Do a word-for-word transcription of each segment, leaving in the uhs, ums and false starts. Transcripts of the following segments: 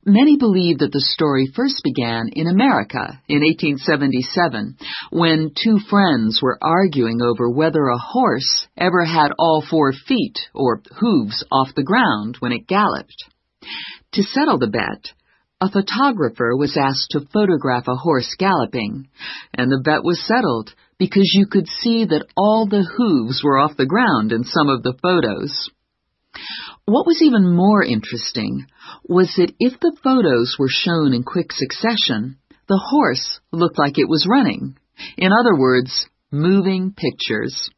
Many believe that the story first began in America in eighteen seventy-seven, when two friends were arguing over whether a horse ever had all four feet, or hooves, off the ground when it galloped. To settle the bet, a photographer was asked to photograph a horse galloping, and the bet was settled because you could see that all the hooves were off the ground in some of the photos. What was even more interesting was that if the photos were shown in quick succession, the horse looked like it was running. In other words, moving pictures.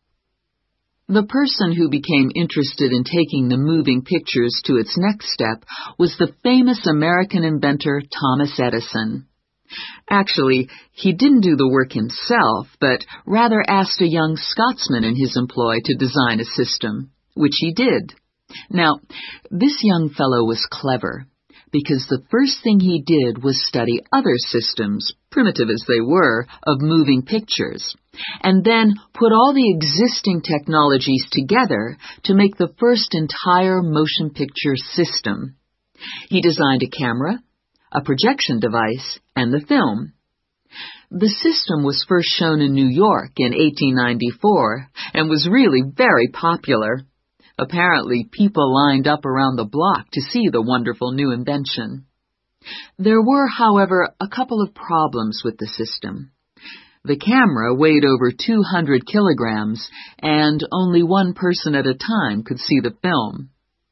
The person who became interested in taking the moving pictures to its next step was the famous American inventor Thomas Edison. Actually, he didn't do the work himself, but rather asked a young Scotsman in his employ to design a system, which he did. Now, this young fellow was clever, because the first thing he did was study other systems, primitive as they were, of moving pictures, and then put all the existing technologies together to make the first entire motion picture system. He designed a camera, a projection device, and the film. The system was first shown in New York in eighteen ninety-four and was really very popular. Apparently, people lined up around the block to see the wonderful new invention. There were, however, a couple of problems with the system. The camera weighed over two hundred kilograms, and only one person at a time could see the film.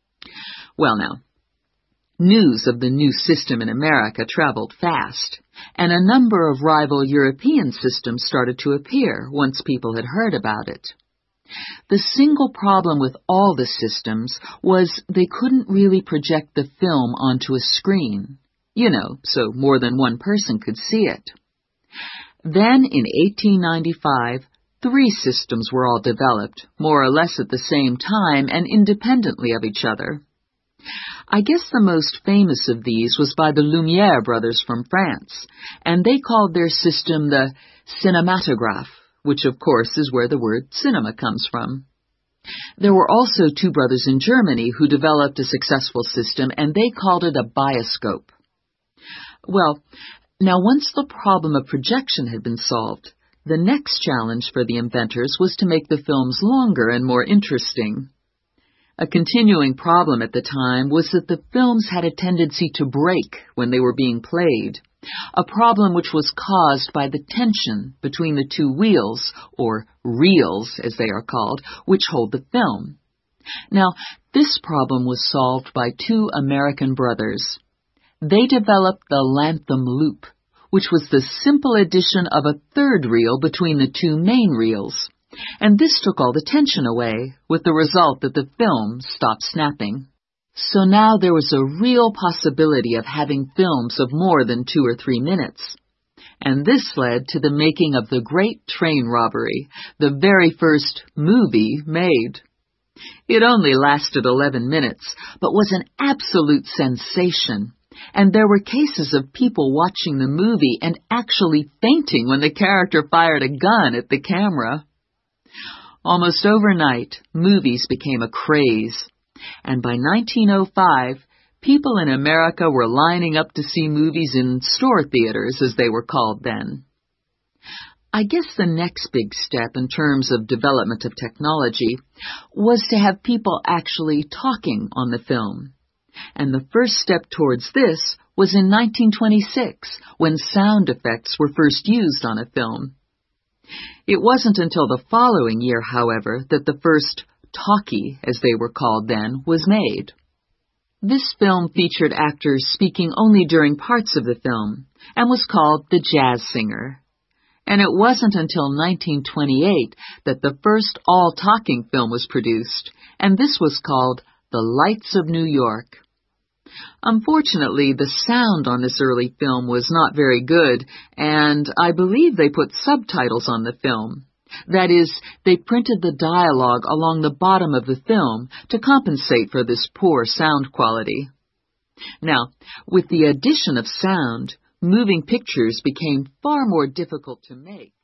Well now, news of the new system in America traveled fast, and a number of rival European systems started to appear once people had heard about it. The single problem with all the systems was they couldn't really project the film onto a screen, you know, so more than one person could see it. Then in eighteen ninety-five, three systems were all developed, more or less at the same time and independently of each other. I guess the most famous of these was by the Lumière brothers from France, and they called their system the cinematograph, which of course is where the word cinema comes from. There were also two brothers in Germany who developed a successful system, and they called it a bioscope. Well, now once the problem of projection had been solved, the next challenge for the inventors was to make the films longer and more interesting. A continuing problem at the time was that the films had a tendency to break when they were being played, a problem which was caused by the tension between the two wheels, or reels as they are called, which hold the film. Now, this problem was solved by two American brothers. They developed the Latham loop, which was the simple addition of a third reel between the two main reels, and this took all the tension away, with the result that the film stopped snapping. So now there was a real possibility of having films of more than two or three minutes. And this led to the making of the Great Train Robbery, the very first movie made. It only lasted eleven minutes, but was an absolute sensation, and there were cases of people watching the movie and actually fainting when the character fired a gun at the camera. Almost overnight, movies became a craze. And by nineteen oh five, people in America were lining up to see movies in store theaters, as they were called then. I guess the next big step in terms of development of technology was to have people actually talking on the film. And the first step towards this was in nineteen twenty-six, when sound effects were first used on a film. It wasn't until the following year, however, that the first talkie, as they were called then, was made. This film featured actors speaking only during parts of the film, and was called The Jazz Singer. And it wasn't until nineteen twenty-eight that the first all-talking film was produced, and this was called The Lights of New York. Unfortunately, the sound on this early film was not very good, and I believe they put subtitles on the film. That is, they printed the dialogue along the bottom of the film to compensate for this poor sound quality. Now, with the addition of sound, moving pictures became far more difficult to make.